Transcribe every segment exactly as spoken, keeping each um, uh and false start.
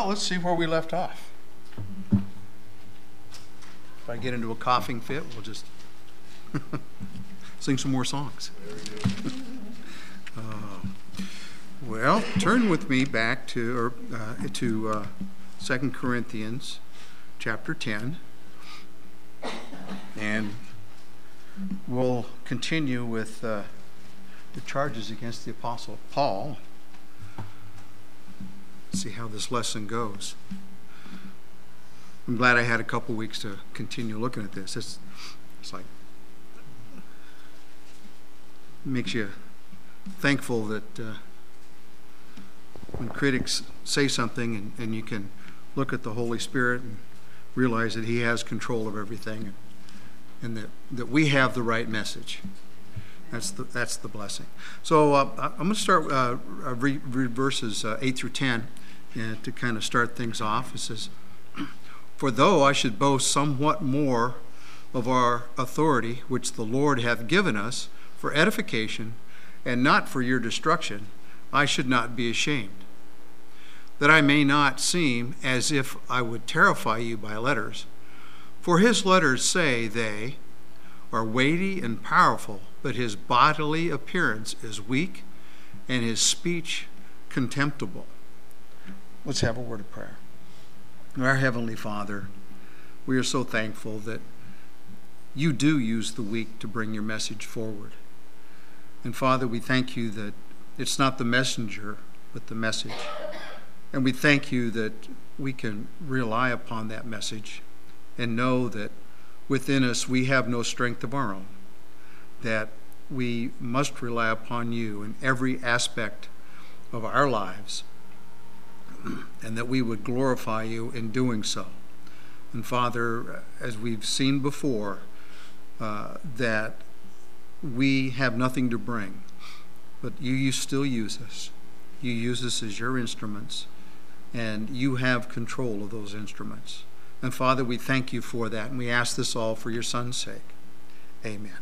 let's see where we left off. If I get into a coughing fit, we'll just sing some more songs. uh, well, turn with me back to or uh, to uh, Second Corinthians chapter ten, and we'll continue with uh, the charges against the Apostle Paul. See how this lesson goes. I'm glad I had a couple weeks to continue looking at this. It's, it's like, makes you thankful that uh, when critics say something and, and you can look at the Holy Spirit and realize that He has control of everything, and, and that, that we have the right message. That's the that's the blessing. So uh, I'm going to start uh, read, read verses uh, eight through ten uh, to kind of start things off. It says, "For though I should boast somewhat more of our authority, which the Lord hath given us for edification, and not for your destruction, I should not be ashamed, that I may not seem as if I would terrify you by letters. For his letters, say they, are weighty and powerful, but his bodily appearance is weak, and his speech contemptible." Let's have a word of prayer. Our Heavenly Father, we are so thankful that you do use the weak to bring your message forward. And Father, we thank you that it's not the messenger, but the message. And we thank you that we can rely upon that message and know that within us we have no strength of our own, that we must rely upon you in every aspect of our lives, and that we would glorify you in doing so. And Father, as we've seen before, uh, that we have nothing to bring, but you, you still use us. You use us as your instruments, and you have control of those instruments. And Father, we thank you for that, and we ask this all for your Son's sake. Amen.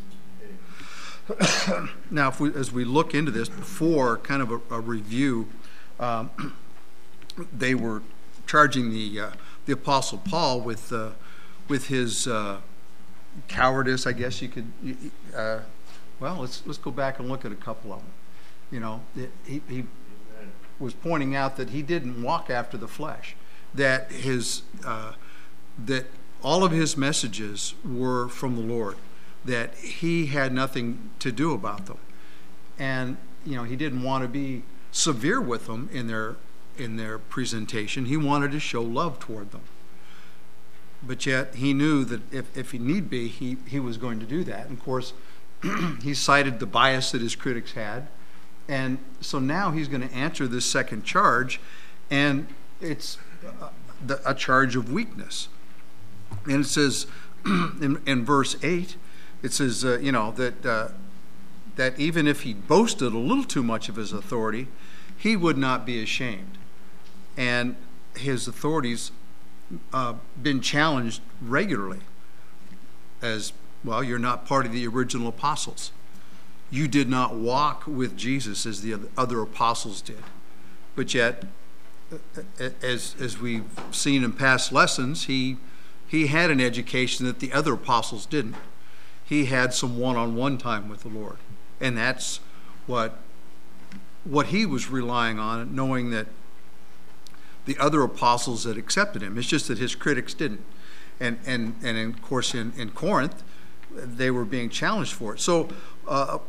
Now, if we, as we look into this, before kind of a, a review, um, they were charging the uh, the Apostle Paul with uh, with his uh, cowardice, I guess you could. Uh, well, let's let's go back and look at a couple of them. You know, he he was pointing out that he didn't walk after the flesh, that his uh, that all of his messages were from the Lord, that he had nothing to do about them, and you know he didn't want to be severe with them in their in their presentation. He wanted to show love toward them, but yet he knew that if, if he need be, he he was going to do that. And of course, he cited the bias that his critics had, and so now he's going to answer this second charge, and it's a, the, a charge of weakness. And it says in, in verse eight, it says, uh, you know, that uh, that even if he boasted a little too much of his authority, he would not be ashamed. And his authority's uh, been challenged regularly as, well, you're not part of the original apostles. You did not walk with Jesus as the other apostles did. But yet, as as we've seen in past lessons, he he had an education that the other apostles didn't. He had some one-on-one time with the Lord. And that's what what he was relying on, knowing that the other apostles had accepted him. It's just that his critics didn't. And and and of course in, in Corinth, they were being challenged for it. So uh,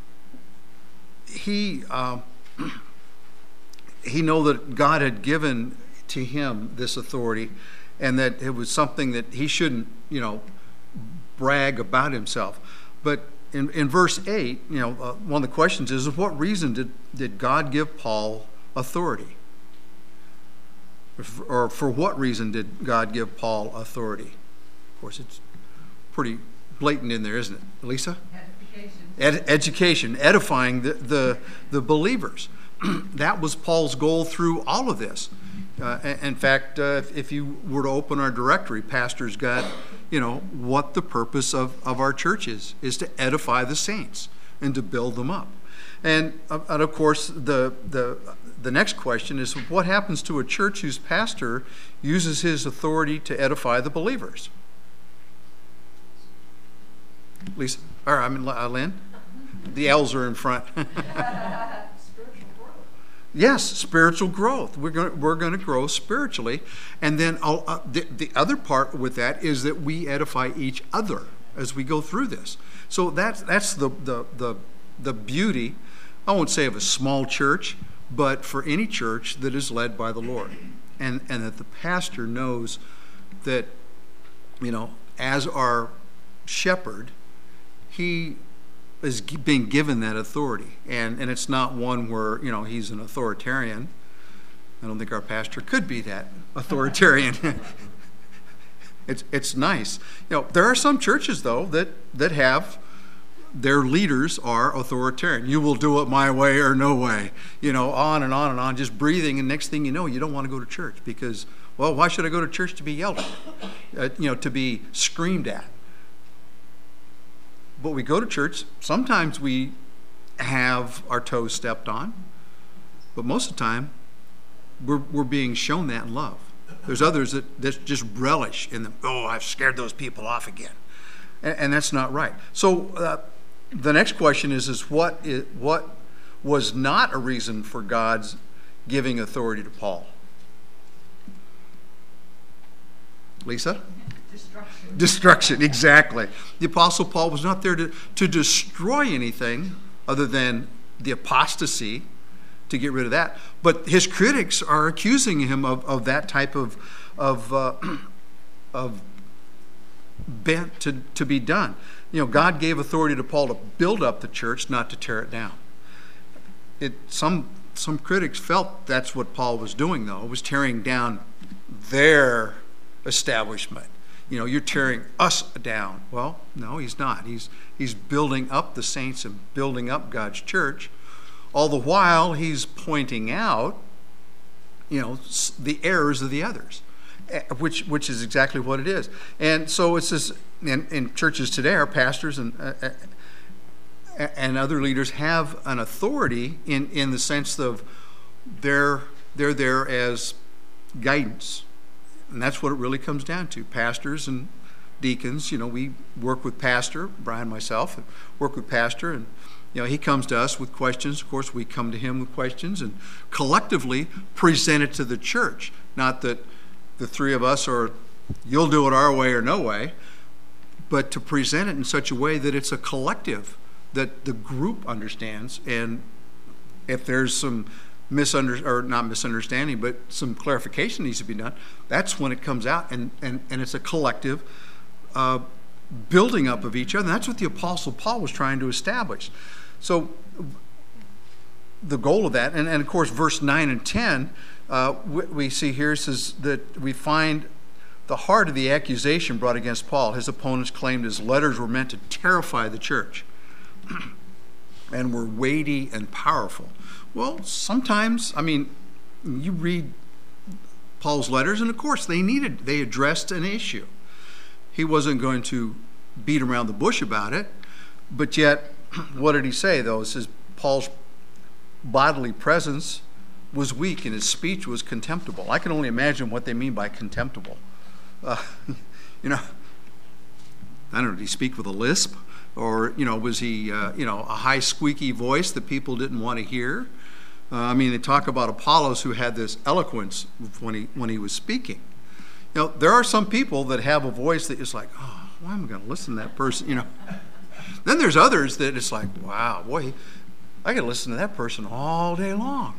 he uh, he know that God had given to him this authority, and that it was something that he shouldn't, you know, brag about himself. But in, in verse eight, you know, uh, one of the questions is, what reason did, did God give Paul authority? Or for what reason did God give Paul authority? Of course, it's pretty blatant in there, isn't it, Lisa? Education. Ed- education, edifying the, the, the believers. That was Paul's goal through all of this. Uh, in fact, uh, if, if you were to open our directory, pastors got, you know, what the purpose of, of our church is, is to edify the saints and to build them up. And, uh, and of course, the, the, the next question is, what happens to a church whose pastor uses his authority to edify the believers? Lisa, or I mean, uh, Lynn? The L's are in front. Spiritual growth. Yes, spiritual growth. We're going we're going to grow spiritually. And then uh, the, the other part with that is that we edify each other as we go through this. So that's, that's the, the, the, the beauty, I won't say of a small church, but for any church that is led by the Lord. And, and that the pastor knows that, you know, as our shepherd, he is being given that authority. And, and it's not one where, you know, he's an authoritarian. I don't think our pastor could be that authoritarian. it's, it's nice. You know, there are some churches, though, that, that have their leaders are authoritarian. You will do it my way or no way. You know, on and on and on, just breathing. And next thing you know, you don't want to go to church because, well, why should I go to church to be yelled at? Uh, you know, to be screamed at. But we go to church, sometimes we have our toes stepped on, but most of the time, we're, we're being shown that in love. There's others that, that just relish in them. Oh, I've scared those people off again. And, and that's not right. So uh, the next question is, is what, is, what was not a reason for God's giving authority to Paul? Lisa? Destruction. Destruction, exactly. The Apostle Paul was not there to, to destroy anything other than the apostasy, to get rid of that. But his critics are accusing him of, of that type of, of, uh, of bent to, to be done. You know, God gave authority to Paul to build up the church, not to tear it down. It, some, some critics felt that's what Paul was doing, though. It was tearing down their establishment. You know, you're tearing us down. Well, no, he's not. He's he's building up the saints and building up God's church. All the while, he's pointing out, you know, the errors of the others, which which is exactly what it is. And so it's this, in, in churches today, our pastors and uh, and other leaders have an authority in, in the sense of they're they're there as guidance. And that's what it really comes down to. Pastors and deacons, you know, we work with pastor, Brian and myself, and work with pastor, and, you know, he comes to us with questions. Of course, we come to him with questions and collectively present it to the church. Not that the three of us are, you'll do it our way or no way, but to present it in such a way that it's a collective, that the group understands. And if there's some misunder or not misunderstanding, but some clarification needs to be done, that's when it comes out, and, and, and it's a collective uh, building up of each other. And that's what the Apostle Paul was trying to establish. So the goal of that, and, and of course verse nine and ten, uh, we, we see here says that we find the heart of the accusation brought against Paul. His opponents claimed his letters were meant to terrify the church and were weighty and powerful. Well, sometimes, I mean, you read Paul's letters, and of course they needed, they addressed an issue. He wasn't going to beat around the bush about it, but yet, what did he say, though? It says Paul's bodily presence was weak and his speech was contemptible. I can only imagine what they mean by contemptible. Uh, you know, I don't know, did he speak with a lisp? Or, you know, was he, uh, you know, a high squeaky voice that people didn't want to hear? Uh, I mean, they talk about Apollos who had this eloquence when he when he was speaking. You know, there are some people that have a voice that is like, oh, why am I going to listen to that person? You know. Then there's others that it's like, wow, boy, I got to listen to that person all day long.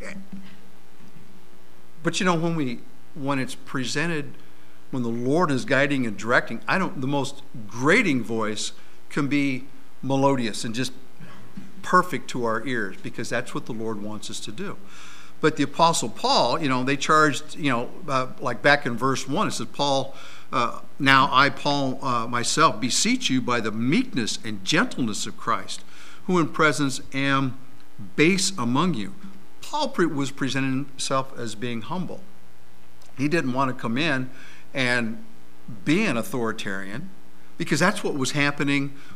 But you know, when we when it's presented, when the Lord is guiding and directing, I don't. The most grating voice can be melodious and just perfect to our ears, because that's what the Lord wants us to do. But the Apostle Paul, you know, they charged, you know, uh, like back in verse one, it says, Paul, uh, now I, Paul, uh, myself, beseech you by the meekness and gentleness of Christ, who in presence am base among you. Paul pre- was presenting himself as being humble. He didn't want to come in and be an authoritarian, because that's what was happening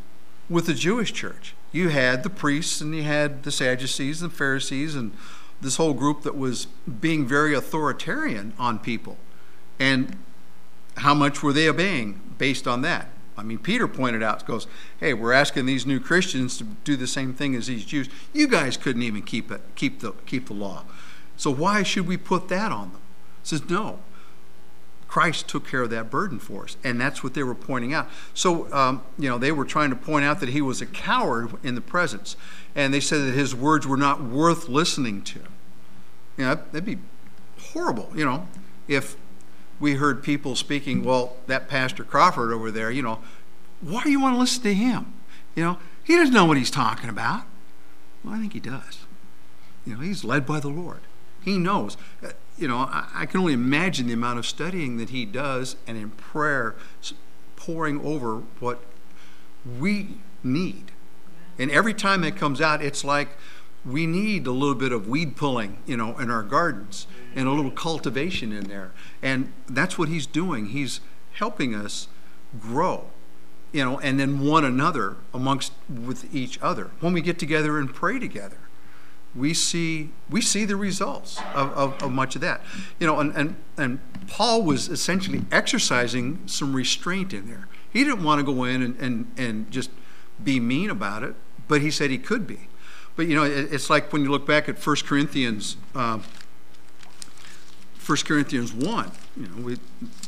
with the Jewish church. You had the priests and you had the Sadducees and Pharisees and this whole group that was being very authoritarian on people. And how much were they obeying based on that? I mean, Peter pointed out, goes, hey, we're asking these new Christians to do the same thing as these Jews. You guys couldn't even keep it, keep the keep the law. So why should we put that on them? He says, no. Christ took care of that burden for us. And that's what they were pointing out. So, um, you know, they were trying to point out that he was a coward in the presence. And they said that his words were not worth listening to. You know, that'd be horrible, you know, if we heard people speaking, well, that Pastor Crawford over there, you know, why do you want to listen to him? You know, he doesn't know what he's talking about. Well, I think he does. You know, he's led by the Lord. He knows. You know, I, I can only imagine the amount of studying that he does and in prayer pouring over what we need. And every time that comes out, it's like we need a little bit of weed pulling, you know, in our gardens and a little cultivation in there. And that's what he's doing. He's helping us grow, you know, and then one another amongst with each other. When we get together and pray together, we see we see the results of, of, of much of that. You know, and, and, and Paul was essentially exercising some restraint in there. He didn't want to go in and, and, and just be mean about it, but he said he could be. But, you know, it, it's like when you look back at First Corinthians, um, First Corinthians one, you know, we,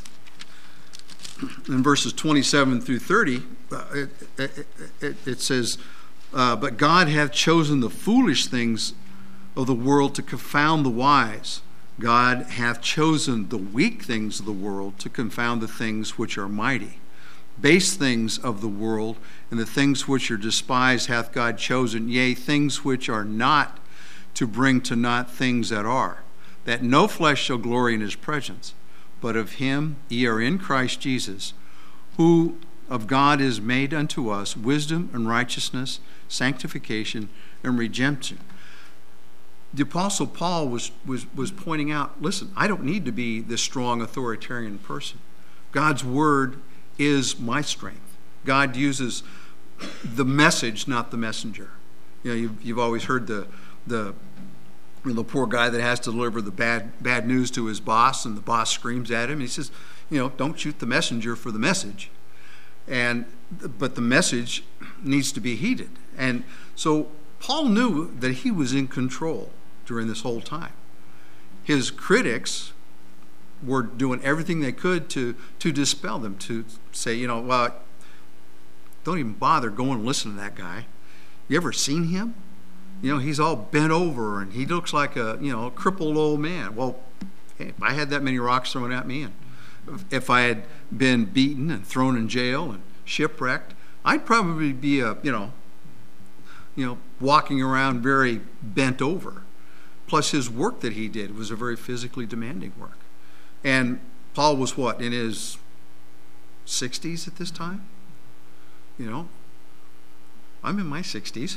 in verses twenty-seven through thirty, uh, it, it, it, it says, uh, but God hath chosen the foolish things of the world to confound the wise. God hath chosen the weak things of the world to confound the things which are mighty. Base things of the world and the things which are despised hath God chosen, yea, things which are not, to bring to naught things that are, that no flesh shall glory in his presence. But of him ye are in Christ Jesus, who of God is made unto us wisdom and righteousness, sanctification and redemption. The Apostle Paul was, was, was pointing out, listen, I don't need to be this strong authoritarian person. God's word is my strength. God uses the message, not the messenger. You know, you've, you've always heard the the you know, the poor guy that has to deliver the bad bad news to his boss, and the boss screams at him. And he says, you know, don't shoot the messenger for the message. And but the message needs to be heeded. And so Paul knew that he was in control during this whole time. His critics were doing everything they could to to dispel them, to say, you know, well, don't even bother going and listen to that guy. You ever seen him? You know, he's all bent over and he looks like a, you know, a crippled old man. Well, hey, if I had that many rocks thrown at me, and if I had been beaten and thrown in jail and shipwrecked, I'd probably be a, you know, you know, walking around very bent over. Plus his work that he did was a very physically demanding work. And Paul was what, in his sixties at this time? You know, I'm in my sixties.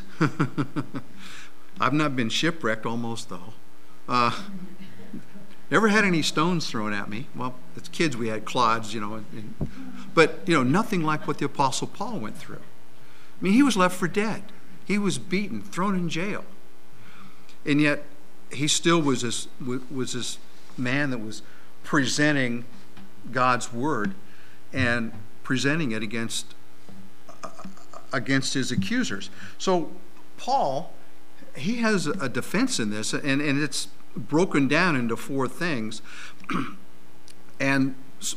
I've not been shipwrecked almost, though. Uh, never had any stones thrown at me. Well, as kids we had clods, you know. And, but, you know, nothing like what the Apostle Paul went through. I mean, he was left for dead. He was beaten, thrown in jail. And yet, he still was this, was this man that was presenting God's word and presenting it against against his accusers. So Paul, he has a defense in this, and, and it's broken down into four things. And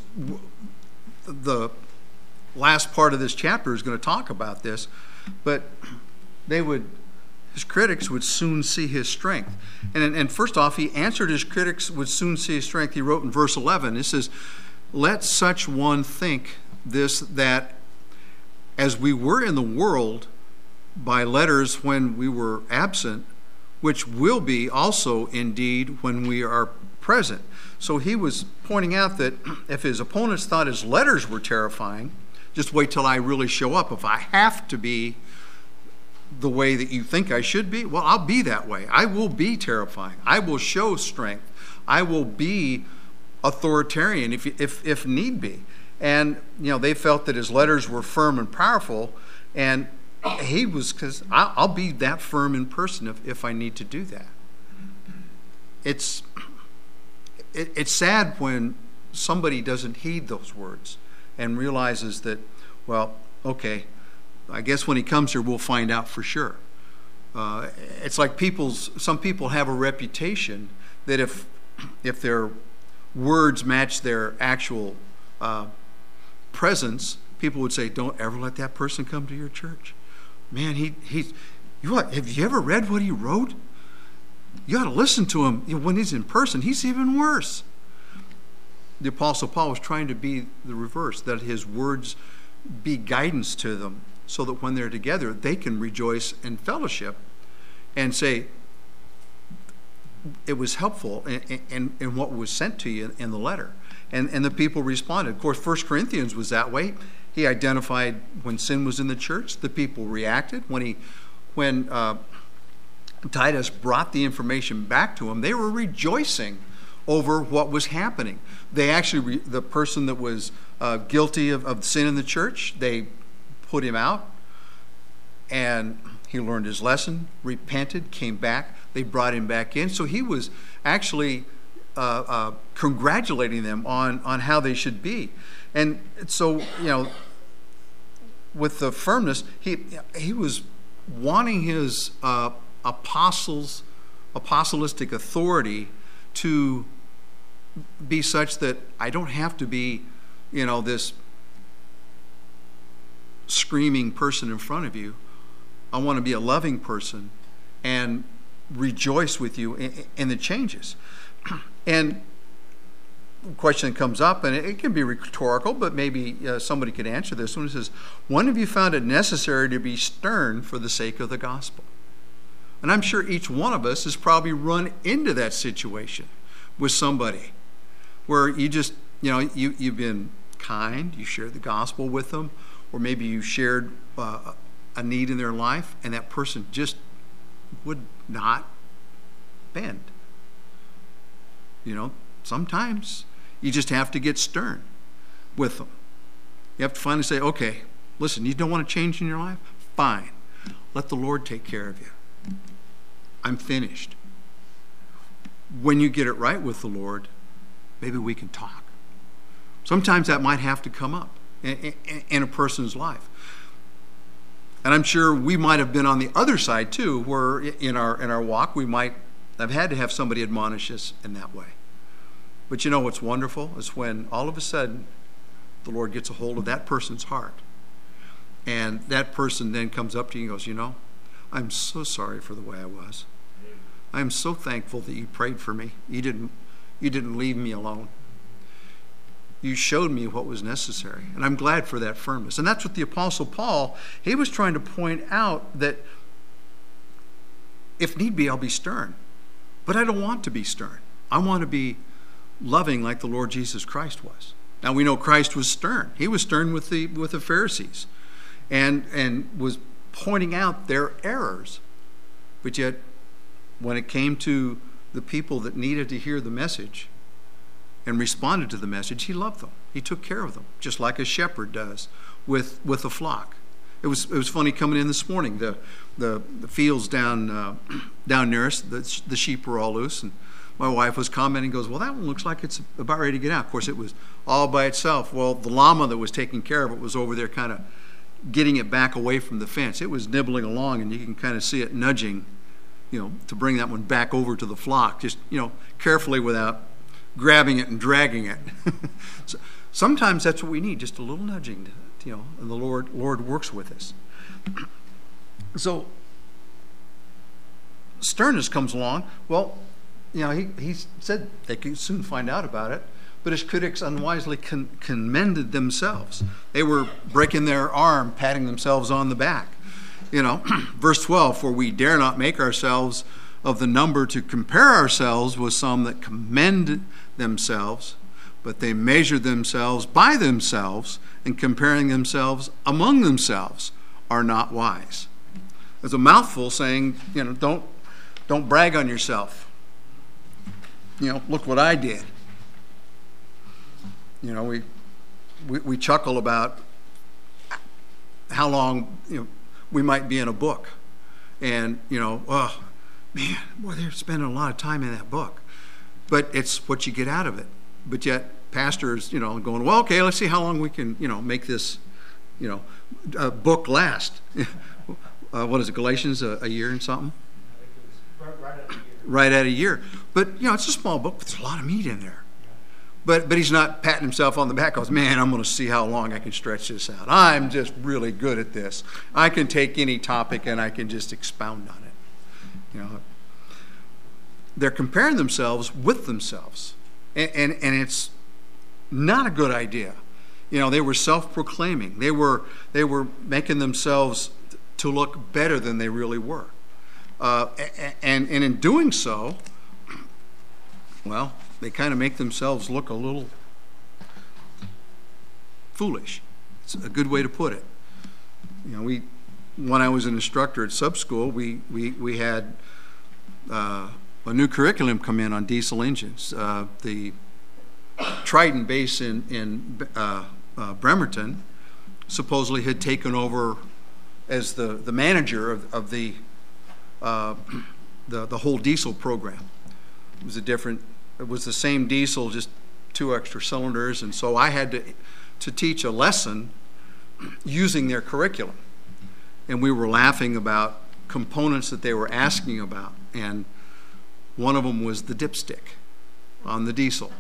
the last part of this chapter is going to talk about this, but they would, his critics would soon see his strength. And, and first off, he answered his critics would soon see his strength. He wrote in verse eleven, it says, let such one think this, that as we were in the world by letters when we were absent, which will be also indeed when we are present. So he was pointing out that if his opponents thought his letters were terrifying, just wait till I really show up. If I have to be the way that you think I should be, well, I'll be that way. I will be terrifying. I will show strength. I will be authoritarian if, if, if need be. And, you know, they felt that his letters were firm and powerful, and he was, because I'll be that firm in person if, if I need to do that. It's, it, it's sad when somebody doesn't heed those words and realizes that, well, okay, I guess when he comes here, we'll find out for sure. Uh, it's like people's, some people have a reputation that if, if their words match their actual uh, presence, people would say, don't ever let that person come to your church. Man, he, he's, you what, have you ever read what he wrote? You ought to listen to him. You know, when he's in person, he's even worse. The Apostle Paul was trying to be the reverse, that his words be guidance to them so that when they're together, they can rejoice in fellowship and say, it was helpful in, in, in what was sent to you in the letter. And, and the people responded. Of course, First Corinthians was that way. He identified when sin was in the church, the people reacted. When he, when uh, Titus brought the information back to him, they were rejoicing over what was happening. They actually, re, the person that was uh, guilty of, of sin in the church, they put him out, and he learned his lesson, repented, came back. They brought him back in. So he was actually uh, uh, congratulating them on, on how they should be. And so, you know, with the firmness, he he was wanting his uh, apostles, apostolistic authority to be such that I don't have to be, you know, this screaming person in front of you. I want to be a loving person and rejoice with you in, in the changes. And the question comes up, and it can be rhetorical, but maybe uh, somebody could answer this one. It says, when have you found it necessary to be stern for the sake of the gospel? And I'm sure each one of us has probably run into that situation with somebody where you just, you know, you, you've been kind, you shared the gospel with them, or maybe you shared uh, a need in their life, and that person just would not bend. You know, sometimes you just have to get stern with them. You have to finally say, okay, listen, you don't want to change in your life? Fine. Let the Lord take care of you. I'm finished. When you get it right with the Lord, maybe we can talk. Sometimes that might have to come up in, in, in a person's life. And I'm sure we might have been on the other side too, where in our in our walk we might have had to have somebody admonish us in that way. But you know what's wonderful is when all of a sudden the Lord gets a hold of that person's heart. And that person then comes up to you and goes, you know, I'm so sorry for the way I was. I'm so thankful that you prayed for me. You didn't, you didn't leave me alone. You showed me what was necessary. And I'm glad for that firmness. And that's what the Apostle Paul, he was trying to point out, that if need be, I'll be stern. But I don't want to be stern. I want to be loving like the Lord Jesus Christ was. Now we know Christ was stern. He was stern with the with the Pharisees and, and was pointing out their errors. But yet, when it came to the people that needed to hear the message and responded to the message, he loved them. He took care of them, just like a shepherd does with, with a flock. It was it was funny coming in this morning. The the, the fields down uh, down near us, the, the sheep were all loose, and my wife was commenting, goes, well, that one looks like it's about ready to get out. Of course, it was all by itself. Well, the llama that was taking care of it was over there kind of getting it back away from the fence. It was nibbling along, and you can kind of see it nudging, you know, to bring that one back over to the flock, just, you know, carefully without grabbing it and dragging it. So sometimes that's what we need, just a little nudging, to, you know, and the Lord, Lord works with us. So sternness comes along. Well, you know, he, he said they could soon find out about it, but his critics unwisely con- commended themselves. They were breaking their arm, patting themselves on the back. You know, verse twelve, for we dare not make ourselves of the number to compare ourselves with some that commend themselves, but they measure themselves by themselves, and comparing themselves among themselves are not wise. There's a mouthful saying, you know, don't don't brag on yourself. You know, look what I did. You know, we, we we chuckle about how long, you know, we might be in a book, and, you know, oh, man, boy, they're spending a lot of time in that book. But it's what you get out of it. But yet, pastors, you know, going, well, okay, let's see how long we can, you know, make this, you know, uh, book last. uh, what is it, Galatians, a, a year and something? Right, right at a year. Right at a year. But, you know, it's a small book, but there's a lot of meat in there. But but he's not patting himself on the back. Goes, man, I'm going to see how long I can stretch this out. I'm just really good at this. I can take any topic and I can just expound on it. You know, they're comparing themselves with themselves, and and, and it's not a good idea. You know, they were self-proclaiming. They were they were making themselves to look better than they really were, uh, and and in doing so, well, they kind of make themselves look a little foolish. It's a good way to put it. You know, we, when I was an instructor at sub school, we we we had uh, a new curriculum come in on diesel engines. Uh, the Triton base in in uh, uh, Bremerton supposedly had taken over as the the manager of, of the uh, the the whole diesel program. It was a different. It was the same diesel, just two extra cylinders, and so I had to to teach a lesson using their curriculum. And we were laughing about components that they were asking about, and one of them was the dipstick on the diesel.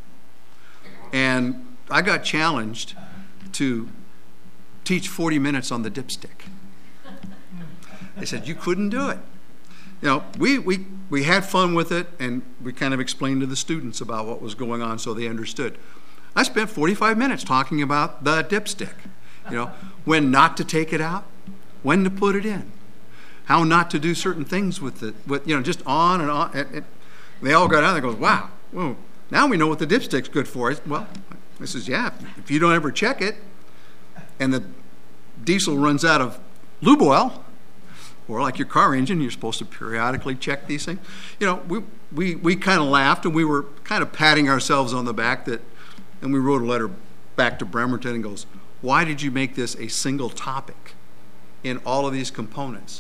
And I got challenged to teach forty minutes on the dipstick. They said, you couldn't do it. You know, we, we, we had fun with it, and we kind of explained to the students about what was going on so they understood. I spent forty-five minutes talking about the dipstick, you know, when not to take it out, when to put it in, how not to do certain things with it, with, you know, just on and on. It, it, they all got out and goes, wow, well, now we know what the dipstick's good for. Well, I says, yeah, if you don't ever check it, and the diesel runs out of lube oil, or like your car engine, you're supposed to periodically check these things. You know, we we, we kind of laughed, and we were kind of patting ourselves on the back, that, and we wrote a letter back to Bremerton and goes, why did you make this a single topic in all of these components?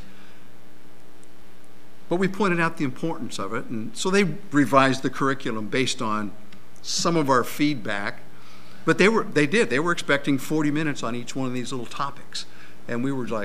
But we pointed out the importance of it, and so they revised the curriculum based on some of our feedback. But they were they did. They were expecting forty minutes on each one of these little topics. And we were like,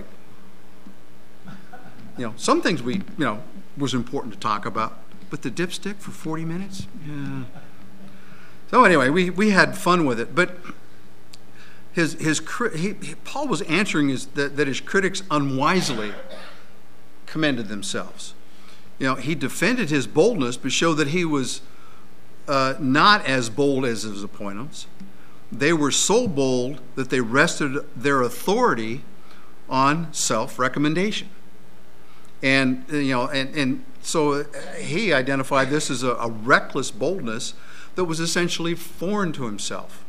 you know, some things we, you know, was important to talk about, but the dipstick for forty minutes? Yeah. So anyway, we, we had fun with it, but his his he, he, Paul was answering his, that, that his critics unwisely commended themselves. You know, he defended his boldness, but showed that he was uh, not as bold as his opponents. They were so bold that they rested their authority on self-recommendation. And, you know, and, and so he identified this as a, a reckless boldness that was essentially foreign to himself.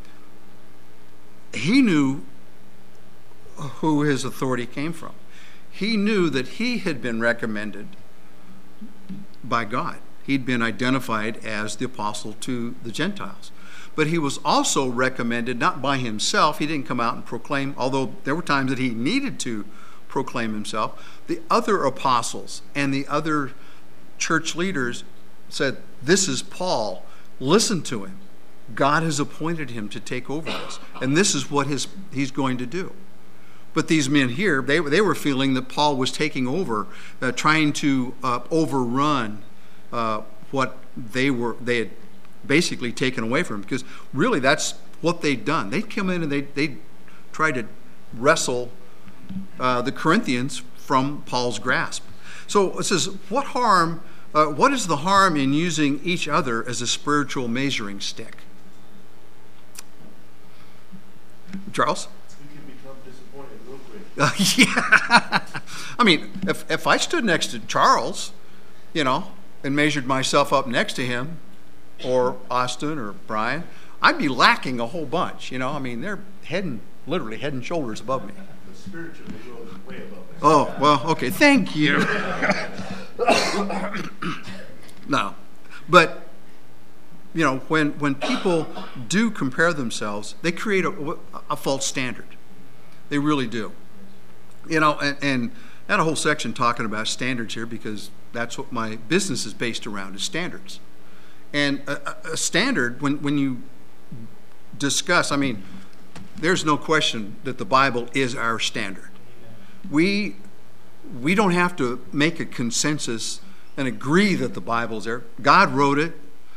He knew who his authority came from. He knew that he had been recommended by God. He'd been identified as the apostle to the Gentiles. But he was also recommended not by himself. He didn't come out and proclaim, although there were times that he needed to proclaim himself. The other apostles and the other church leaders said, this is Paul. Listen to him. God has appointed him to take over this. And this is what his, he's going to do. But these men here, they, they were feeling that Paul was taking over, uh, trying to uh, overrun uh, what they were they had basically taken away from him. Because really that's what they'd done. They'd come in and they'd, they'd try to wrestle uh, the Corinthians from Paul's grasp. So it says, what harm, uh, what is the harm in using each other as a spiritual measuring stick? Charles? Uh, yeah. I mean, if if I stood next to Charles, you know, and measured myself up next to him, or Austin or Brian, I'd be lacking a whole bunch. You know, I mean, they're head and literally head and shoulders above me. But spiritually, we're way above that. Oh well, okay. Thank you. No, but you know, when when people do compare themselves, they create a, a false standard. They really do. You know, and, and I had a whole section talking about standards here because that's what my business is based around, is standards. And a, a standard, when, when you discuss, I mean, there's no question that the Bible is our standard. We, we don't have to make a consensus and agree that the Bible's there. God wrote it.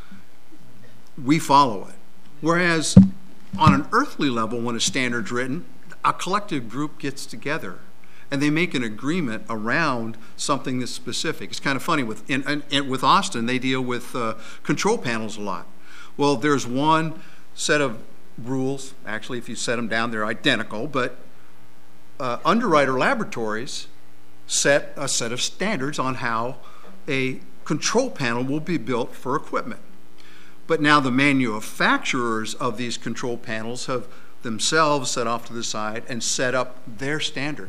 We follow it. Whereas on an earthly level, when a standard's written, a collective group gets together and they make an agreement around something that's specific. It's kind of funny. With in, in, with Austin, they deal with uh, control panels a lot. Well, there's one set of rules. Actually, if you set them down, they're identical. But uh, Underwriter Laboratories set a set of standards on how a control panel will be built for equipment. But now the manufacturers of these control panels have themselves set off to the side and set up their standard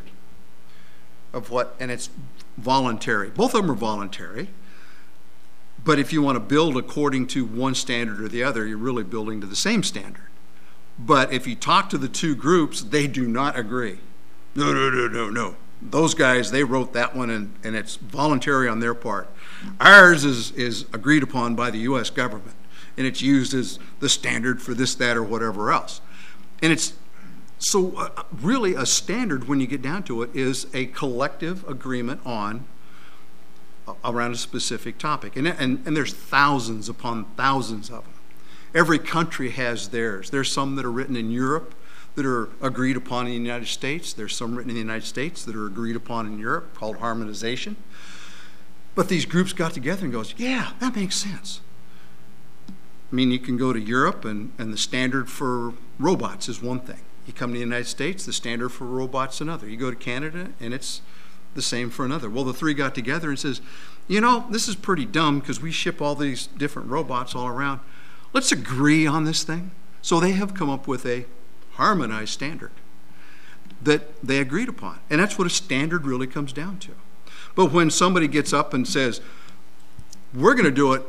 of what, and it's voluntary. Both of them are voluntary. But if you want to build according to one standard or the other, you're really building to the same standard. But if you talk to the two groups, they do not agree. No, no, no, no, no. Those guys, they wrote that one, and, and it's voluntary on their part. Ours is, is agreed upon by the U S government, and it's used as the standard for this, that, or whatever else. And it's so uh, really a standard, when you get down to it, is a collective agreement on uh, around a specific topic. And, and, and there's thousands upon thousands of them. Every country has theirs. There's some that are written in Europe that are agreed upon in the United States. There's some written in the United States that are agreed upon in Europe, called harmonization. But these groups got together and goes, yeah, that makes sense. I mean, you can go to Europe, and, and the standard for robots is one thing. You come to the United States, the standard for robots is another. You go to Canada, and it's the same for another. Well, the three got together and says, you know, this is pretty dumb because we ship all these different robots all around. Let's agree on this thing. So they have come up with a harmonized standard that they agreed upon. And that's what a standard really comes down to. But when somebody gets up and says, we're going to do it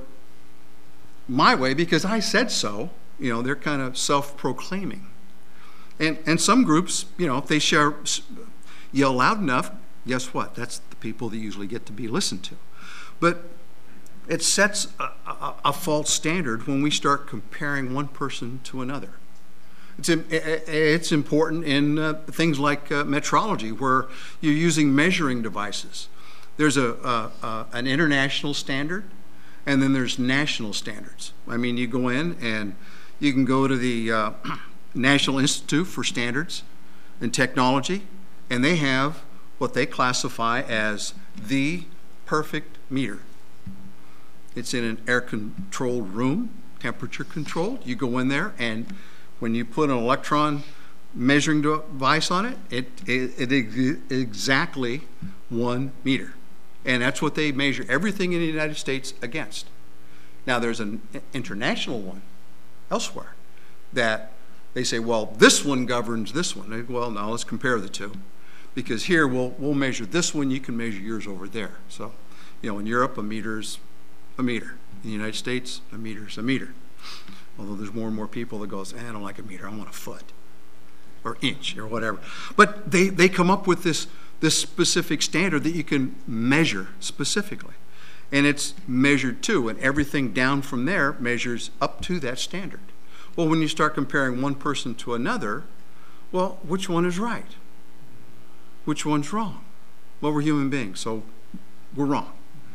my way because I said so, you know, they're kind of self-proclaiming. And and some groups, you know, if they share, yell loud enough, guess what? That's the people that usually get to be listened to. But it sets a, a, a false standard when we start comparing one person to another. It's, it's important in uh, things like uh, metrology, where you're using measuring devices. There's a, a, a an international standard, and then there's national standards. I mean, you go in and you can go to the uh, National Institute for Standards and Technology, and they have what they classify as the perfect meter. It's in an air-controlled room, temperature-controlled. You go in there, and when you put an electron measuring device on it, it, it, it is exactly one meter. And that's what they measure everything in the United States against. Now, there's an international one elsewhere that they say, well, this one governs this one. Well, now let's compare the two. Because here we'll, we'll measure this one, you can measure yours over there. So, you know, in Europe, a meter's a meter. In the United States, a meter's a meter. Although there's more and more people that goes, eh, I don't like a meter, I want a foot or inch or whatever. But they, they come up with this, this specific standard that you can measure specifically. And it's measured too, and everything down from there measures up to that standard. Well, when you start comparing one person to another, well, which one is right? Which one's wrong? Well, we're human beings, so we're wrong.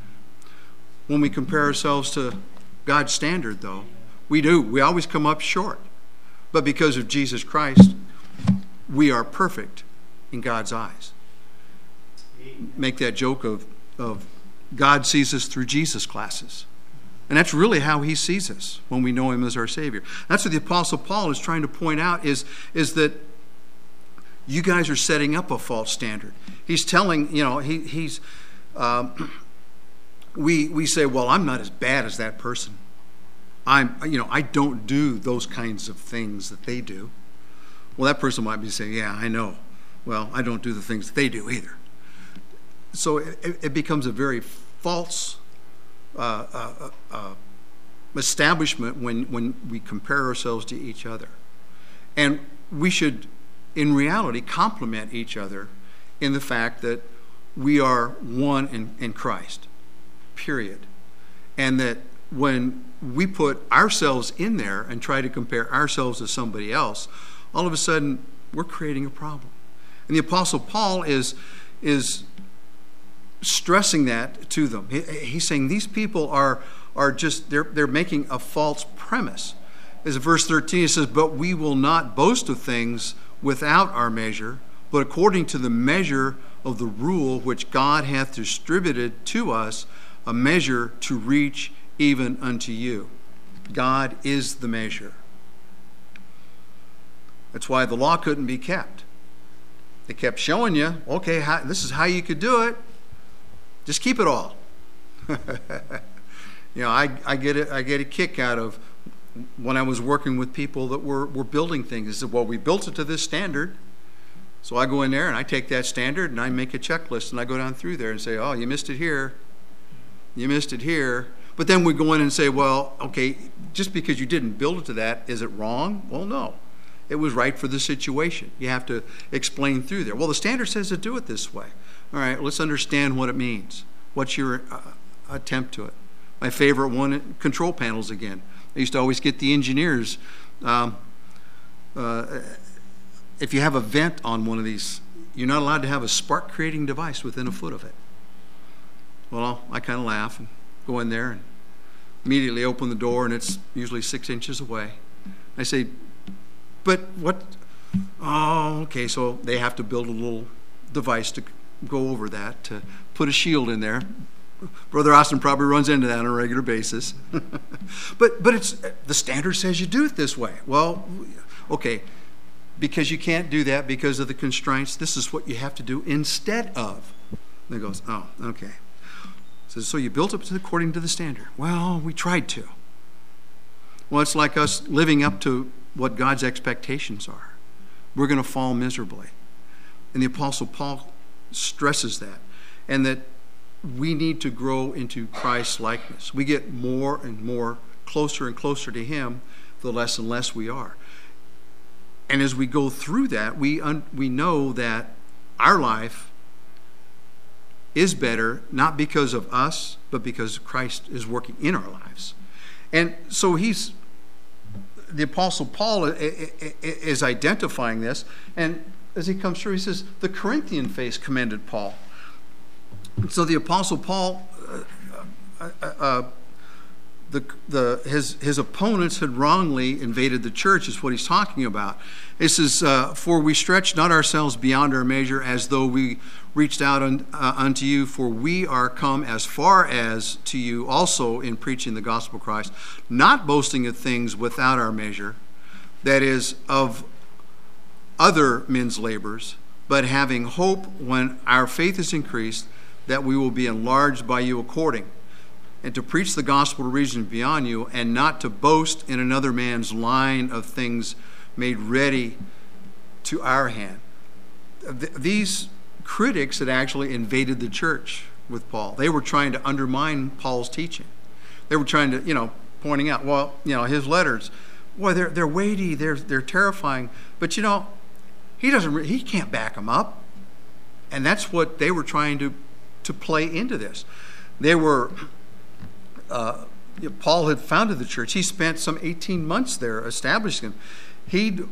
When we compare ourselves to God's standard, though, we do. We always come up short. But because of Jesus Christ, we are perfect in God's eyes. Make that joke of, of God sees us through Jesus classes. And that's really how he sees us when we know him as our Savior. That's what the Apostle Paul is trying to point out, is, is that you guys are setting up a false standard. He's telling, you know, he, he's, um, we, we say, well, I'm not as bad as that person. I'm, you know, I don't do those kinds of things that they do. Well, that person might be saying, yeah, I know. Well, I don't do the things that they do either. So it, it becomes a very false uh, uh, uh, establishment when, when we compare ourselves to each other. And we should, in reality, complement each other in the fact that we are one in, in Christ, period. And that when we put ourselves in there and try to compare ourselves to somebody else, all of a sudden we're creating a problem. And the Apostle Paul is, is stressing that to them. He, he's saying these people are, are just, they're, they're making a false premise. As in verse thirteen, it says, "But we will not boast of things without our measure, but according to the measure of the rule which God hath distributed to us, a measure to reach even unto you." God is the measure. That's why the law couldn't be kept. They kept showing you, okay, how, this is how you could do it. Just keep it all. You know, I, I get it. I get a kick out of when I was working with people that were, were building things. They said, well, we built it to this standard. So I go in there and I take that standard and I make a checklist and I go down through there and say, oh, you missed it here. You missed it here. But then we go in and say, well, okay, just because you didn't build it to that, is it wrong? Well, no. It was right for the situation. You have to explain through there. Well, the standard says to do it this way. All right, let's understand what it means. What's your uh, attempt to it? My favorite one, control panels again. I used to always get the engineers. Um, uh, if you have a vent on one of these, you're not allowed to have a spark-creating device within a foot of it. Well, I kind of laugh and go in there and immediately open the door, and it's usually six inches away. I say, but what? Oh, okay, so they have to build a little device to go over that, to put a shield in there. Brother Austin probably runs into that on a regular basis. but but it's the standard says you do it this way. Well, okay, because you can't do that because of the constraints, this is what you have to do instead of. And it goes, oh, okay. So, so you built up according to the standard. Well, we tried to. Well, it's like us living up to what God's expectations are. We're going to fall miserably. And the Apostle Paul stresses that. And that we need to grow into Christ's likeness. We get more and more closer and closer to Him the less and less we are. And as we go through that, we un- we know that our life is better, not because of us, but because Christ is working in our lives. And so he's, the Apostle Paul is identifying this, and as he comes through, he says, the Corinthian faith commended Paul. So the Apostle Paul, uh, uh, uh, the the his his opponents had wrongly invaded the church, is what he's talking about. It says, uh, "For we stretch not ourselves beyond our measure, as though we reached out un, uh, unto you. For we are come as far as to you also in preaching the gospel of Christ, not boasting of things without our measure, that is, of other men's labors, but having hope when our faith is increased, that we will be enlarged by you according, and to preach the gospel to regions beyond you, and not to boast in another man's line of things made ready to our hand." Th- these critics had actually invaded the church with Paul. They were trying to undermine Paul's teaching. They were trying to, you know, pointing out, well, you know, his letters, boy, they're they're weighty, they're they're terrifying, but you know, he doesn't, re- he can't back them up, and that's what they were trying to. to play into this. They were, uh, Paul had founded the church. He spent some eighteen months there establishing them. He'd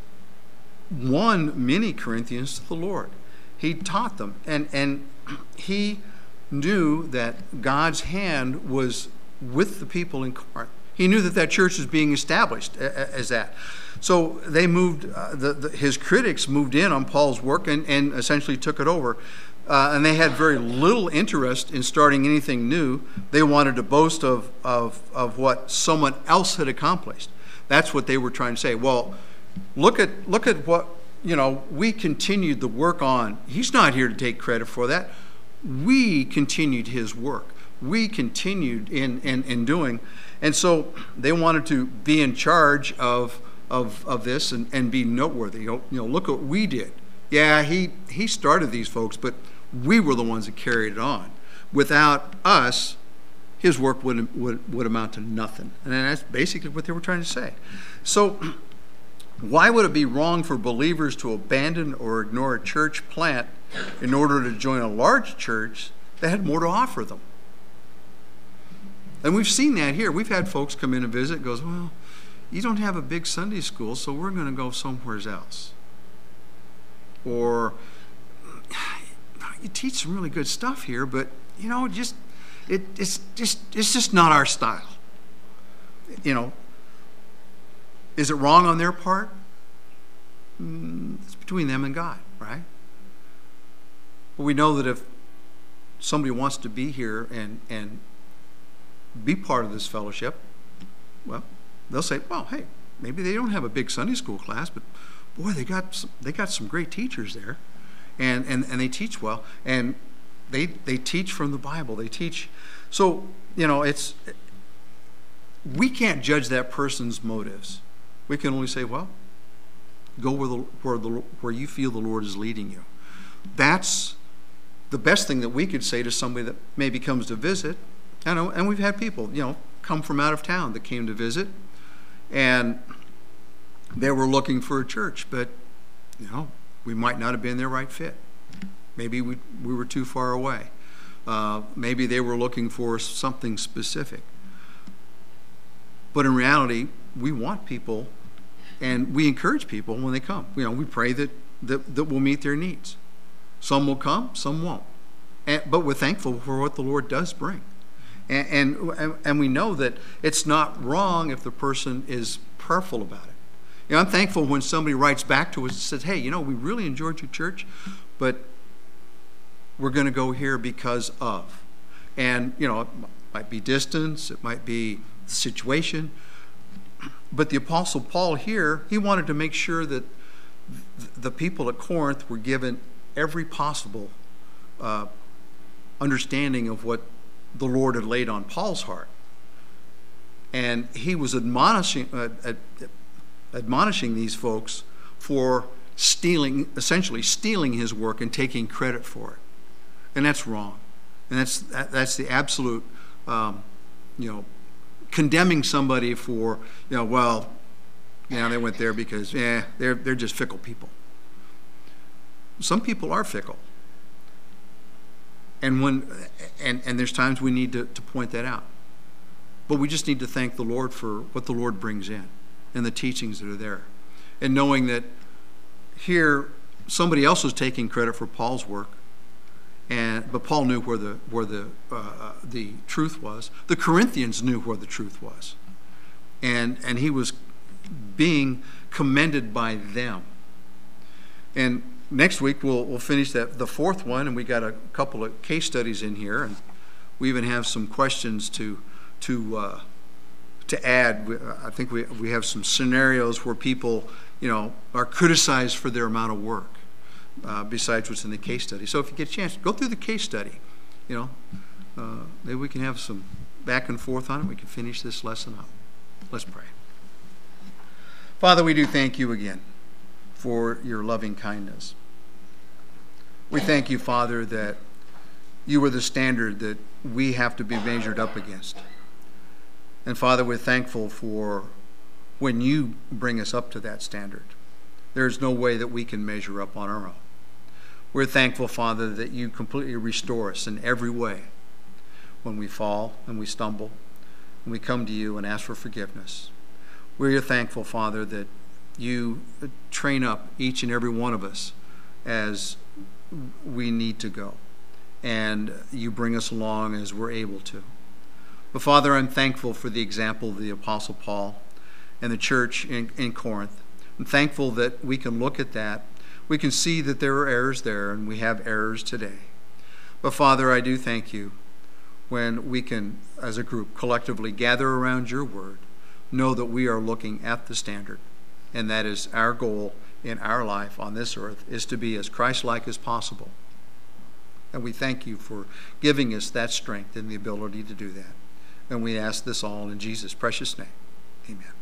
won many Corinthians to the Lord. He taught them, and, and he knew that God's hand was with the people in Corinth. He knew that that church was being established as that. So they moved, uh, the, the, his critics moved in on Paul's work and, and essentially took it over. Uh, and they had very little interest in starting anything new. They wanted to boast of, of, of what someone else had accomplished. That's what they were trying to say. Well, look at look at what, you know, we continued the work on. He's not here to take credit for that. We continued his work. We continued in, in, in doing. And so they wanted to be in charge of of, of this and, and be noteworthy. You know, you know, look what we did. Yeah, he, he started these folks, but we were the ones that carried it on. Without us, his work would, would, would amount to nothing. And that's basically what they were trying to say. So why would it be wrong for believers to abandon or ignore a church plant in order to join a large church that had more to offer them. And we've seen that here. We've had folks come in and visit and goes, well, you don't have a big Sunday school, so we're going to go somewhere else. Or, you teach some really good stuff here, but, you know, just it, it's just it's just not our style. You know, is it wrong on their part? Mm, it's between them and God, right? But we know that if somebody wants to be here and and be part of this fellowship, well, they'll say, well, hey, maybe they don't have a big Sunday school class, but boy, they got some, they got some great teachers there, and, and, and they teach well, and they they teach from the Bible. They teach, so you know, it's we can't judge that person's motives. We can only say, well, go where the where the where you feel the Lord is leading you. That's the best thing that we could say to somebody that maybe comes to visit. I know, and we've had people, you know, come from out of town that came to visit, and they were looking for a church, but, you know, we might not have been their right fit. Maybe we we were too far away. Uh, maybe they were looking for something specific. But in reality, we want people, and we encourage people when they come. You know, we pray that that, that we'll meet their needs. Some will come, some won't. And, but we're thankful for what the Lord does bring. And, and and we know that it's not wrong if the person is prayerful about it. You know, I'm thankful when somebody writes back to us and says, hey, you know, we really enjoyed your church, but we're going to go here because of. And, you know, it might be distance, it might be the situation. But the Apostle Paul here, he wanted to make sure that the people at Corinth were given every possible uh, understanding of what the Lord had laid on Paul's heart. And he was admonishing uh, ad, admonishing these folks for stealing, essentially stealing his work and taking credit for it. And that's wrong. And that's that, that's the absolute, um, you know, condemning somebody for, you know, well, you know, they went there because, eh, they're, they're just fickle people. Some people are fickle. And when and, and there's times we need to, to point that out. But we just need to thank the Lord for what the Lord brings in and the teachings that are there. And knowing that here somebody else was taking credit for Paul's work, and but Paul knew where the where the uh, the truth was. The Corinthians knew where the truth was. And and he was being commended by them. And next week we'll we'll finish that the fourth one, and we got a couple of case studies in here, and we even have some questions to to uh, to add. I think we we have some scenarios where people, you know, are criticized for their amount of work, uh, besides what's in the case study. So if you get a chance, go through the case study. You know, uh, maybe we can have some back and forth on it. We can finish this lesson up. Let's pray. Father, we do thank you again for your loving kindness. We thank you, Father, that you are the standard that we have to be measured up against. And Father, we're thankful for when you bring us up to that standard. There's no way that we can measure up on our own. We're thankful, Father, that you completely restore us in every way when we fall and we stumble and we come to you and ask for forgiveness. We're thankful, Father, that you train up each and every one of us as we need to go, and you bring us along as we're able to. But Father, I'm thankful for the example of the Apostle Paul and the church in, in Corinth. I'm thankful that we can look at that. We can see that there are errors there, and we have errors today. But Father, I do thank you when we can, as a group, collectively gather around your word, know that we are looking at the standard, and that is our goal in our life on this earth, is to be as Christ-like as possible. And we thank you for giving us that strength and the ability to do that. And we ask this all in Jesus' precious name. Amen.